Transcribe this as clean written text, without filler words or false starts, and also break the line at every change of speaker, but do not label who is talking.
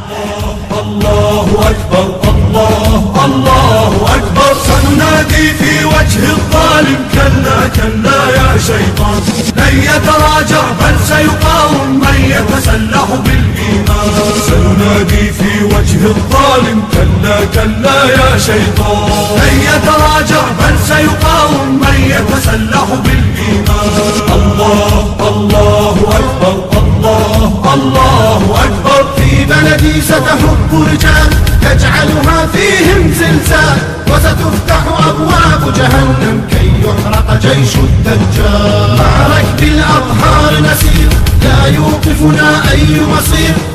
الله أكبر الله الله أكبر. سننادي في وجه الظالم كلا كلا يا شيطان، لن يتراجع بل سيقاوم من يتسلح بالإيمان. سننادي في وجه الظالم كلا كلا يا شيطان، لن يتراجع بل سيقاوم من يتسلح بالإيمان. الله الله أكبر الله الله أكبر.
في بلدي ستهب رجال تجعلها فيهم زلزال، وستفتح أبواب جهنم كي يحرق جيش الدجال. مع ركب الأطهار نسير لا يوقفنا أي مصير،